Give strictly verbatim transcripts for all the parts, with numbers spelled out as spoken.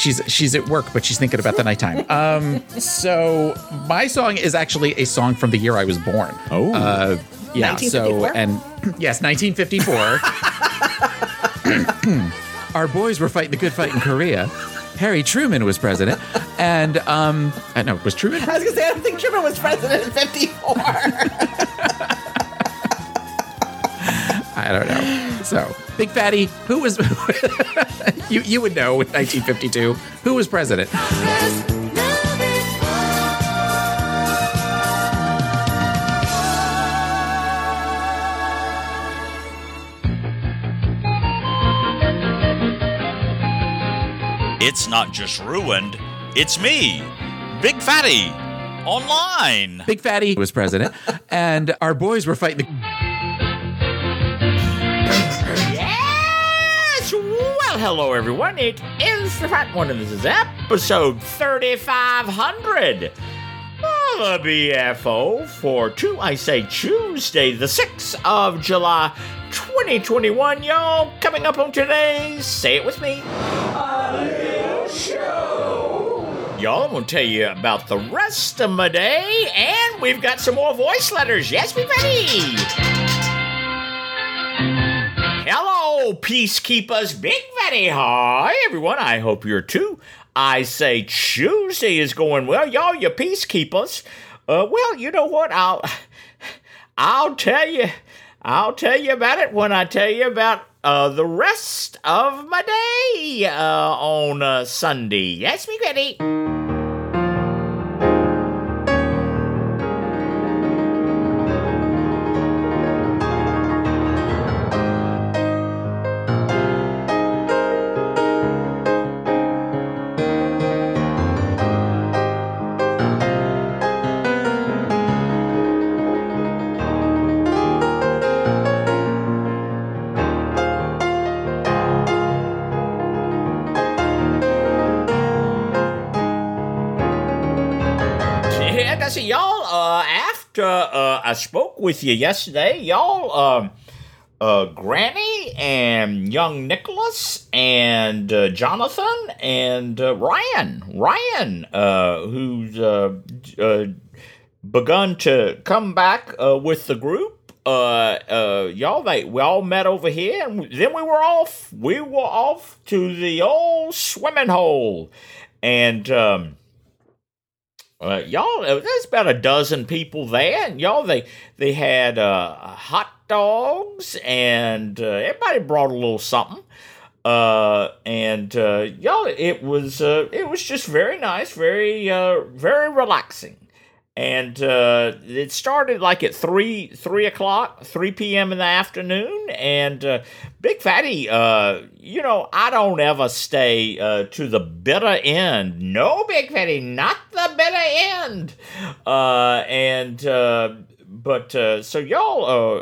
she's she's at work, but she's thinking about the nighttime. Um, so my song is actually a song from the year I was born. Oh, uh, yeah. So and yes, nineteen fifty-four. Our boys were fighting the good fight in Korea. Harry Truman was president, and um, I know was Truman. I was gonna say I don't think Truman was president in fifty-four. I don't know. So, Big Fatty, who was you? You would know in nineteen fifty-two who was president. It's not just ruined, it's me, Big Fatty, online. Big Fatty was president, and our boys were fighting the... Yes! Well, hello, everyone. It is the Fat One, and this is episode thirty-five hundred. The B F O for two, I say Tuesday, the sixth of July, twenty twenty-one. Y'all, coming up on today's Say It With Me. A little show. Y'all, I'm going to tell you about the rest of my day, and we've got some more voice letters. Yes, we ready? Hello, peacekeepers. Big Fatty. Hi, everyone. I hope you're too. I say Tuesday is going well. Y'all, you peacekeepers. Uh, well, you know what? I'll, I'll tell you, I'll tell you about it when I tell you about uh, the rest of my day uh, on uh, Sunday. Yes, me ready. So y'all, uh, after uh, I spoke with you yesterday, y'all, um, uh, Granny and young Nicholas and uh, Jonathan and uh, Ryan, Ryan, uh, who's uh, uh, begun to come back uh, with the group. Uh, uh, y'all, they we all met over here, and then we were off. We were off to the old swimming hole, and um. Uh, y'all, uh, there's about a dozen people there, and y'all, they they had uh, hot dogs, and uh, everybody brought a little something, uh, and uh, y'all, it was uh, it was just very nice, very uh, very relaxing, and uh, it started like at three three o'clock, three p.m. in the afternoon, and uh, Big Fatty, uh, you know, I don't ever stay uh, to the bitter end. No, Big Fatty, not the bitter end. Uh, and, uh, but, uh, so y'all, uh,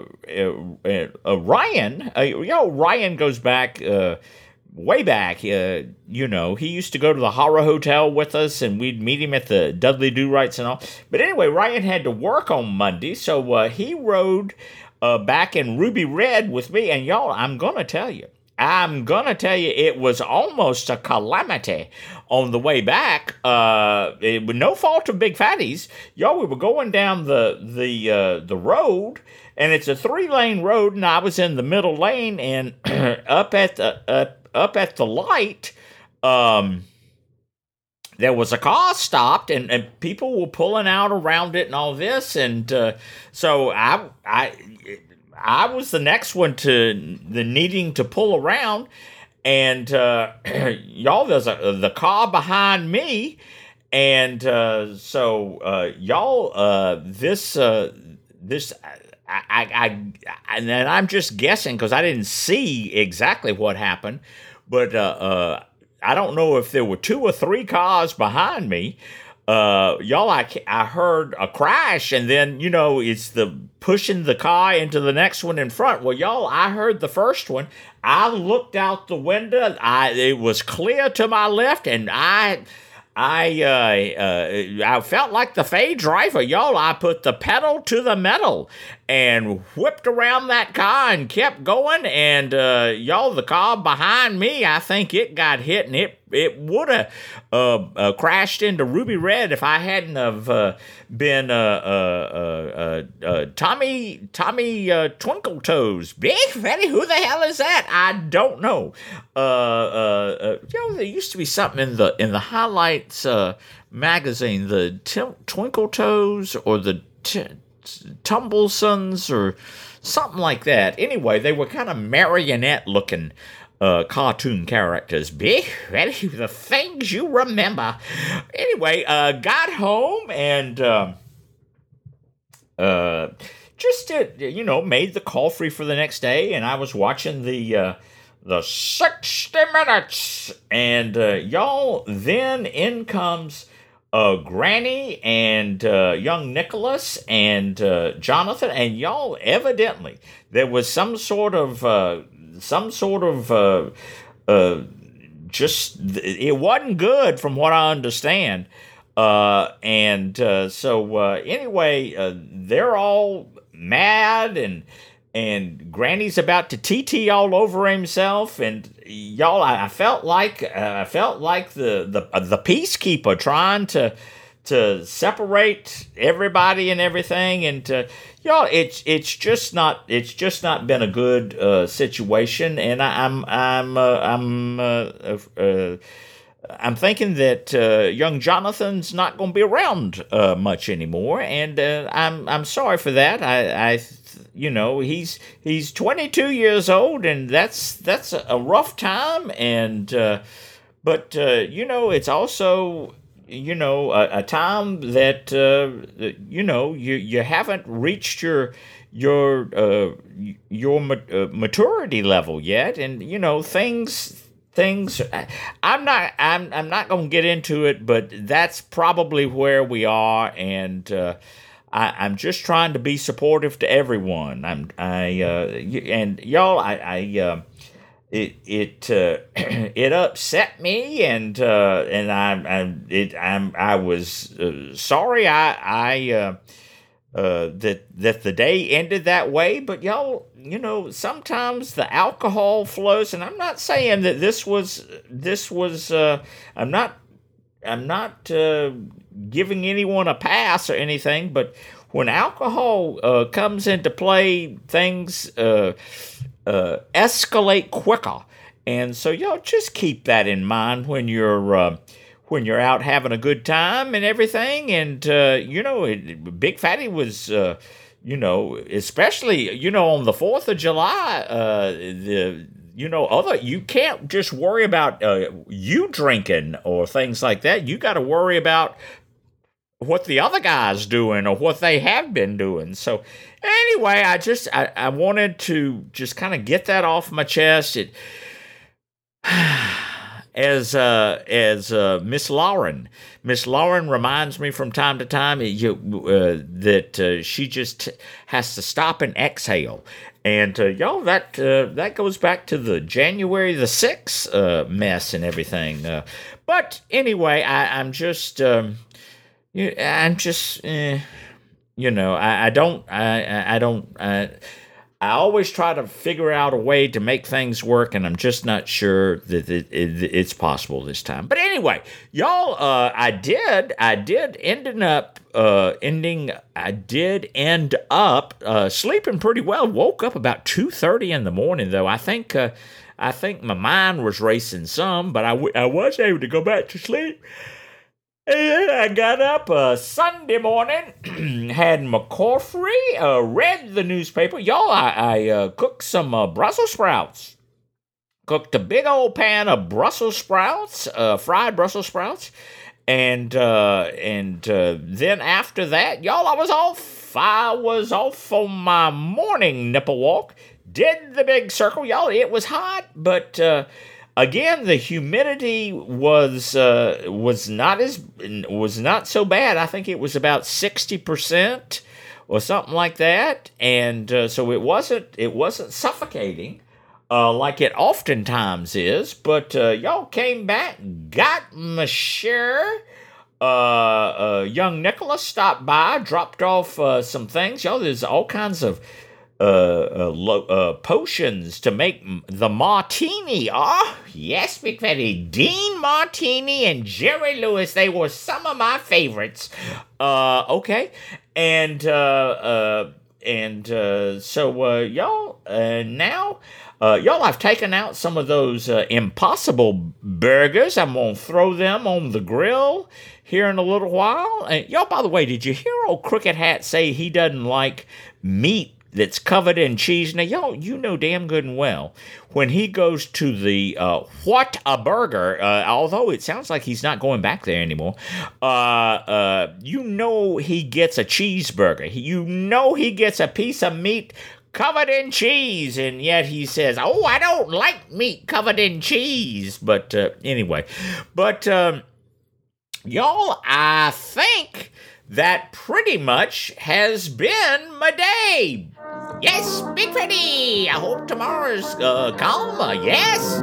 uh, uh, uh Ryan, uh, y'all, Ryan goes back, uh, way back, uh, you know, he used to go to the Horror Hotel with us, and we'd meet him at the Dudley Do-Rights and all. But anyway, Ryan had to work on Monday, so uh, he rode uh, back in Ruby Red with me, and y'all, I'm gonna tell you, I'm gonna tell you, it was almost a calamity on the way back. Uh, it was no fault of Big Fatty's. Y'all, we were going down the the uh, the road, and it's a three lane road, and I was in the middle lane, and up at the up up at the light, um, there was a car stopped, and, and people were pulling out around it and all this, and uh, so I I. I was the next one to the needing to pull around, and uh, y'all, there's a the car behind me, and uh, so uh, y'all, uh, this uh, this I, I, I and then I'm just guessing because I didn't see exactly what happened, but uh, uh, I don't know if there were two or three cars behind me. Uh, y'all, I, I heard a crash, and then, you know, it's the pushing the car into the next one in front. Well, y'all, I heard the first one. I looked out the window. I it was clear to my left, and I I uh, uh, I felt like the Fay driver. Y'all, I put the pedal to the metal and whipped around that car and kept going. And uh, y'all, the car behind me, I think it got hit, and it it would have uh, uh, crashed into Ruby Red if I hadn't have uh, been uh, uh, uh, uh, Tommy Tommy uh, Twinkle Toes. Big Fatty, who the hell is that? I don't know. Uh, uh, uh, you know, there used to be something in the in the highlights uh, magazine, the Tim- Twinkle Toes or the t- Tumblesons or something like that. Anyway, they were kind of marionette-looking uh, cartoon characters. Big, ready, the things you remember. Anyway, uh, got home and uh, uh, just, uh, you know, made the coffee for the next day, and I was watching the uh, the sixty minutes, and uh, y'all, then in comes Uh, Granny and uh, young Nicholas and uh, Jonathan, and y'all, evidently there was some sort of uh, some sort of uh, uh, just it wasn't good from what I understand, uh, and uh, so uh, anyway, uh, they're all mad and. And Granny's about to T T all over himself, and y'all, I, I felt like uh, I felt like the the uh, the peacekeeper trying to to separate everybody and everything, and to, y'all, it's it's just not it's just not been a good uh, situation, and I, I'm I'm uh, I'm uh, uh, I'm thinking that uh, young Jonathan's not going to be around uh, much anymore, and uh, I'm I'm sorry for that. I. I You know, he's he's twenty-two years old, and that's that's a rough time. And uh, but uh, you know, it's also you know a, a time that uh, you know you, you haven't reached your your uh, your maturity level yet, and you know things. Things, I'm not, I'm, I'm not going to get into it, but that's probably where we are, and uh, I, I'm just trying to be supportive to everyone. I'm, I, uh, and y'all, I, I, uh, it, it, uh, it upset me, and uh, and I, I, it, I'm, I was uh, sorry. I, I, uh, uh, that that the day ended that way, but y'all. You know, sometimes the alcohol flows, and I'm not saying that this was, this was, uh, I'm not, I'm not uh, giving anyone a pass or anything, but when alcohol uh, comes into play, things uh, uh, escalate quicker. And so, y'all, just keep that in mind when you're, uh, when you're out having a good time and everything. And, uh, you know, it, Big Fatty was, uh, You know, especially, you know, on the fourth of July, uh, the, you know, other, you can't just worry about uh, you drinking or things like that. You got to worry about what the other guy's doing or what they have been doing. So anyway, I just, I, I wanted to just kind of get that off my chest. It, as uh, as uh, Miss Lauren. Miss Lauren reminds me from time to time you, uh, that uh, she just has to stop and exhale. And uh, y'all, that uh, that goes back to the January the sixth uh, mess and everything. Uh, but anyway, I, I'm just, um, I'm just, eh, you know, I, I don't, I, I don't. I, I always try to figure out a way to make things work, and I'm just not sure that it, it, it's possible this time. But anyway, y'all, uh, I did, I did ending up, uh, ending, I did end up uh, sleeping pretty well. Woke up about two thirty in the morning, though. I think, uh, I think my mind was racing some, but I, w- I was able to go back to sleep. And then I got up uh, Sunday morning, had my coffee, uh, read the newspaper. Y'all, I, I uh, cooked some uh, Brussels sprouts. Cooked a big old pan of Brussels sprouts, uh, fried Brussels sprouts. And uh, and uh, then after that, y'all, I was off. I was off on my morning nipple walk. Did the big circle. Y'all, it was hot, but... Uh, Again, the humidity was uh, was not as was not so bad. I think it was about sixty percent or something like that, and uh, so it wasn't it wasn't suffocating uh, like it oftentimes is. But uh, y'all came back, got my share. Uh, uh, young Nicholas stopped by, dropped off uh, some things. Y'all, there's all kinds of uh, uh, lo- uh, potions to make m- the martini. Ah, yes, Big Fatty. Dean Martini and Jerry Lewis, they were some of my favorites. Uh, okay. And, uh, uh, and, uh, so, uh, y'all, uh, now, uh, y'all, I've taken out some of those, uh, Impossible burgers. I'm gonna throw them on the grill here in a little while. And y'all, by the way, did you hear old Crooked Hat say he doesn't like meat that's covered in cheese? Now, y'all, you know damn good and well, when he goes to the uh, What a Burger, uh, although it sounds like he's not going back there anymore, uh, uh, you know he gets a cheeseburger. You know he gets a piece of meat covered in cheese, and yet he says, oh, I don't like meat covered in cheese. But uh, anyway, but um, y'all, I think that pretty much has been my day. Yes, Big Fatty, I hope tomorrow's uh, calmer, yes?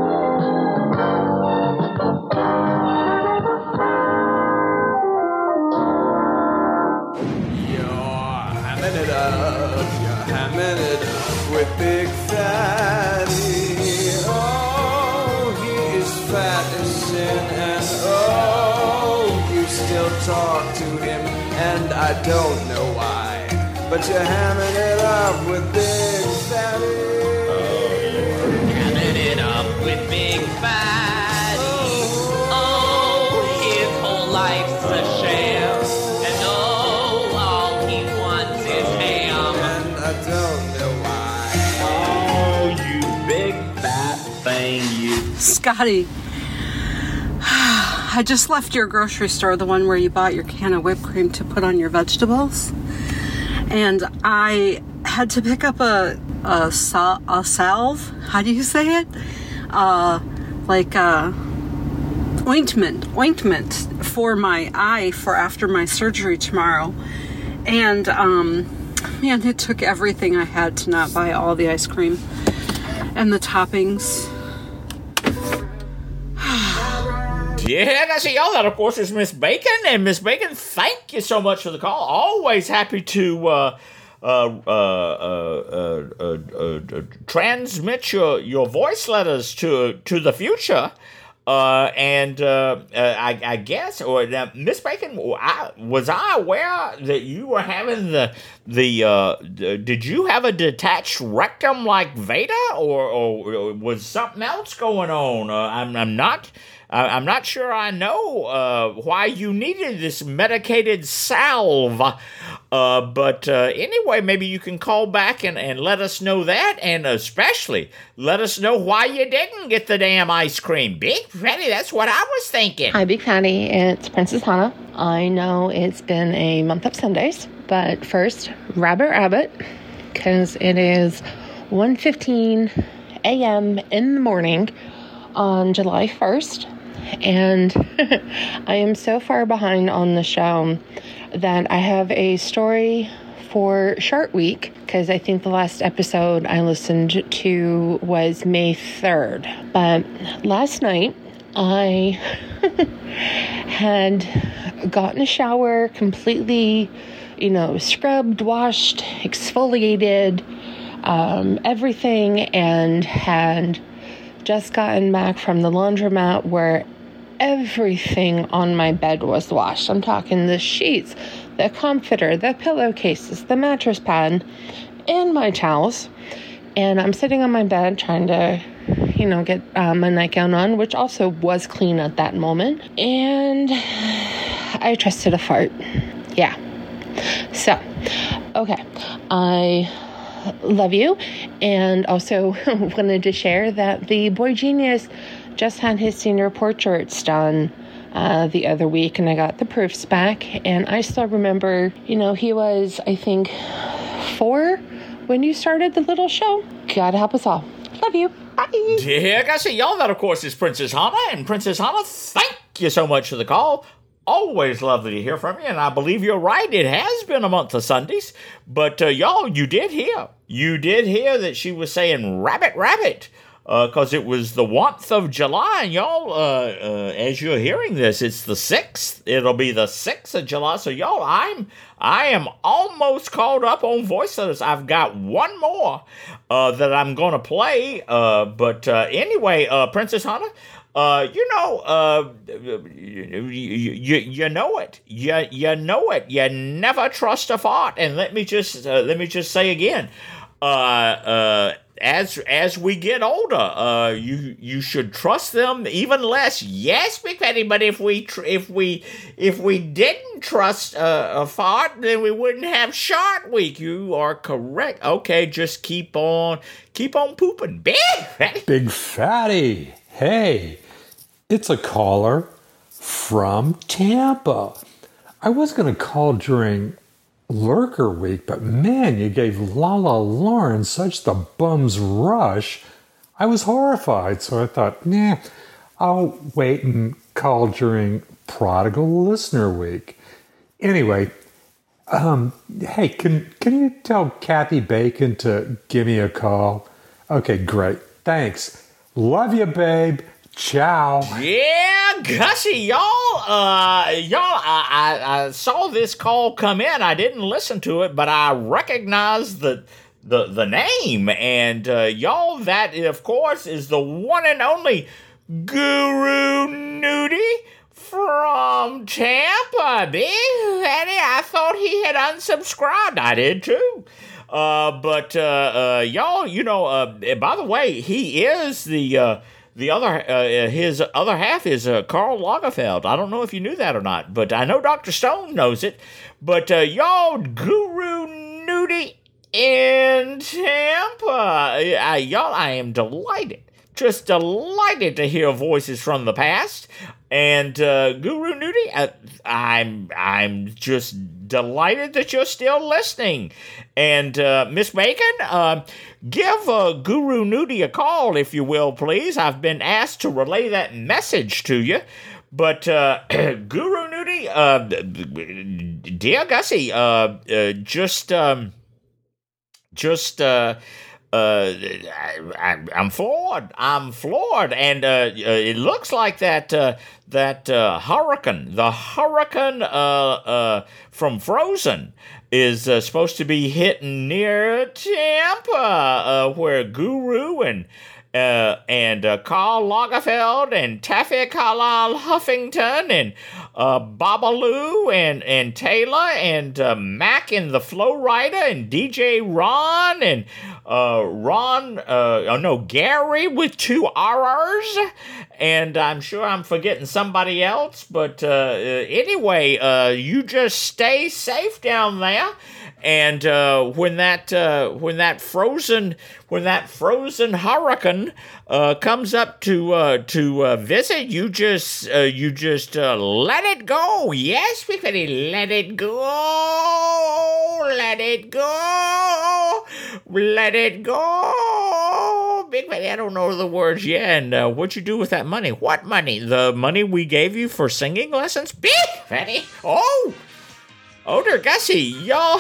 You're hamming it up, you're hamming it up with Big Fatty. Oh, he is fat as sin, and oh, you still talk to him, and I don't know why. But you're hamming it up with Big Fatty. Hamming it up with Big Fatty. Oh, his whole life's a sham. And oh, all he wants is ham. And I don't know why. Oh, you big fat thing, you. Scotty, I just left your grocery store, the one where you bought your can of whipped cream to put on your vegetables. And I had to pick up a a, sal- a salve. How do you say it? Uh, like a ointment, ointment for my eye for after my surgery tomorrow. And um, man, it took everything I had to not buy all the ice cream and the toppings. Yeah, I see y'all. That, of course, is Miss Bacon. And Miss Bacon, thank you so much for the call. Always happy to uh, uh, uh, uh, uh, uh, uh, transmit your, your voice letters to to the future. Uh, and uh, uh, I, I guess, or uh, Miss Bacon, I, was I aware that you were having the the? Uh, d- did you have a detached rectum like Veda, or, or, or was something else going on? Uh, I'm I'm not. I'm not sure I know uh, why you needed this medicated salve. Uh, but uh, anyway, maybe you can call back and, and let us know that. And especially, let us know why you didn't get the damn ice cream. Big Fatty, that's what I was thinking. Hi, Big Fatty. It's Princess Hannah. I know it's been a month of Sundays. But first, Rabbit Rabbit, because it is one fifteen a.m. in the morning on July first. And I am so far behind on the show that I have a story for Shark Week, because I think the last episode I listened to was May third. But last night I had gotten a shower, completely, you know, scrubbed, washed, exfoliated, um, everything, and had just gotten back from the laundromat where everything on my bed was washed. I'm talking the sheets, the comforter, the pillowcases, the mattress pad, and my towels. And I'm sitting on my bed trying to, you know, get um, my nightgown on, which also was clean at that moment. And I trusted a fart. Yeah. So, okay. I love you. And also wanted to share that the Boy Genius just had his senior portraits done uh, the other week, and I got the proofs back. And I still remember, you know, he was, I think, four when you started the little show. God help us all. Love you. Bye. Yeah, I see y'all. That, of course, is Princess Hannah. And Princess Hannah, thank you so much for the call. Always lovely to hear from you, and I believe you're right. It has been a month of Sundays, but uh, y'all, you did hear. You did hear that she was saying rabbit, rabbit. because uh, it was the month of July, and y'all, uh, uh, as you're hearing this, it's the sixth. It'll be the sixth of July. So y'all, I'm I am almost caught up on voice letters. I've got one more uh, that I'm going to play. Uh, but uh, anyway, uh, Princess Hunter, uh, you know, uh, you, you, you know it. You you know it. You never trust a fart. And let me just uh, let me just say again. Uh, uh, as as we get older, uh, you you should trust them even less. Yes, Big Fatty, but if we tr- if we if we didn't trust uh, a fart, then we wouldn't have Shark Week. You are correct. Okay, just keep on keep on pooping, Big Fatty. Big Fatty, hey, it's a caller from Tampa. I was going to call during Lurker Week, but man, you gave Lala Lauren such the bum's rush. I was horrified, so I thought, nah, I'll wait and call during Prodigal Listener Week. Anyway, um, hey, can can you tell Kathy Bacon to give me a call? Okay, great. Thanks. Love you, babe. Ciao. Yeah, Gussie, y'all, uh, y'all, I, I, I saw this call come in. I didn't listen to it, but I recognized the the the name, and uh, y'all, that of course is the one and only Guru Nudie from Tampa. Big Fatty, I thought he had unsubscribed. I did too. Uh, but uh, uh, y'all, you know, uh, by the way, he is the uh, The other, uh, his other half is uh, Karl Lagerfeld. I don't know if you knew that or not, but I know Doctor Stone knows it. But uh, y'all, Guru Nudie in Tampa. Uh, y'all, I am delighted, just delighted to hear voices from the past. And uh, Guru Nudie, uh, I'm, I'm just delighted that you're still listening. And uh, Miss Bacon, uh, give uh, Guru Nudie a call, if you will, please. I've been asked to relay that message to you. But uh, Guru Nudie, uh, dear Gussie, uh, uh, just, um, just, uh, uh, I, I'm floored. I'm floored, and uh, it looks like that uh, that uh, hurricane, the hurricane uh, uh, from Frozen, is uh, supposed to be hitting near Tampa, uh, where Guru and uh, and uh, Karl Lagerfeld and Taffy Carlisle Huffington and uh, Babalu and and Taylor and uh, Mac and the Flow Rider and D J Ron and uh, Ron, uh, oh no, Gary with two R's, and I'm sure I'm forgetting somebody else, but uh, anyway, uh, you just stay safe down there. And uh, when that uh, when that frozen when that frozen hurricane uh, comes up to uh, to uh, visit, you just uh, you just uh, let it go. Yes, Big Fatty, let it go, let it go, let it go. Big Fatty, I don't know the words yet. And uh, what'd you do with that money? What money? The money we gave you for singing lessons? Big Fatty. Oh. Oh, dear Gussie, y'all,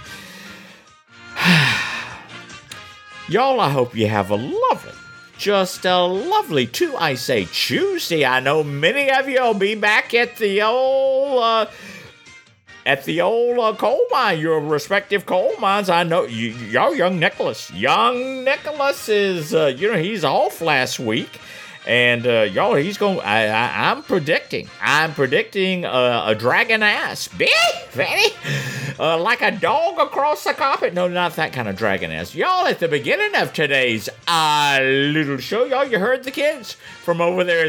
y'all, I hope you have a lovely, just a lovely, too, I say, Tuesday. I know many of you will be back at the old, uh, at the old uh, coal mine, your respective coal mines. I know, you, y'all, young Nicholas, young Nicholas is, uh, you know, he's off last week. And, uh, y'all, he's going, I, I, I'm predicting, I'm predicting uh, a dragon ass. Big Fatty, uh, like a dog across the carpet. No, not that kind of dragon ass. Y'all, at the beginning of today's uh, little show, y'all, you heard the kids from over there.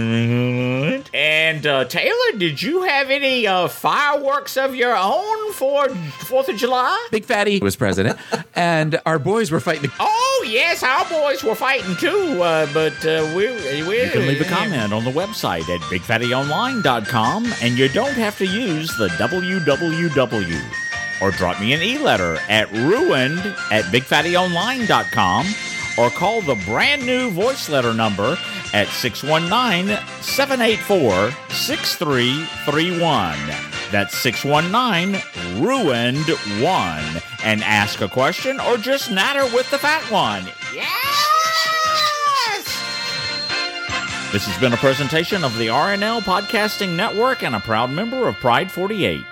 And, uh, Taylor, did you have any uh, fireworks of your own for fourth of July? Big Fatty was president, and our boys were fighting. The- oh, yes, our boys were fighting too, uh, but uh, we You can leave a comment on the website at big fatty online dot com, and you don't have to use the W W W. Or drop me an e-letter at ruined at big fatty online dot com, or call the brand new voice letter number at six one nine, seven eight four, six three three one. That's six one nine, ruined one. And ask a question or just natter with the fat one. Yeah! This has been a presentation of the R N L Podcasting Network and a proud member of Pride forty-eight.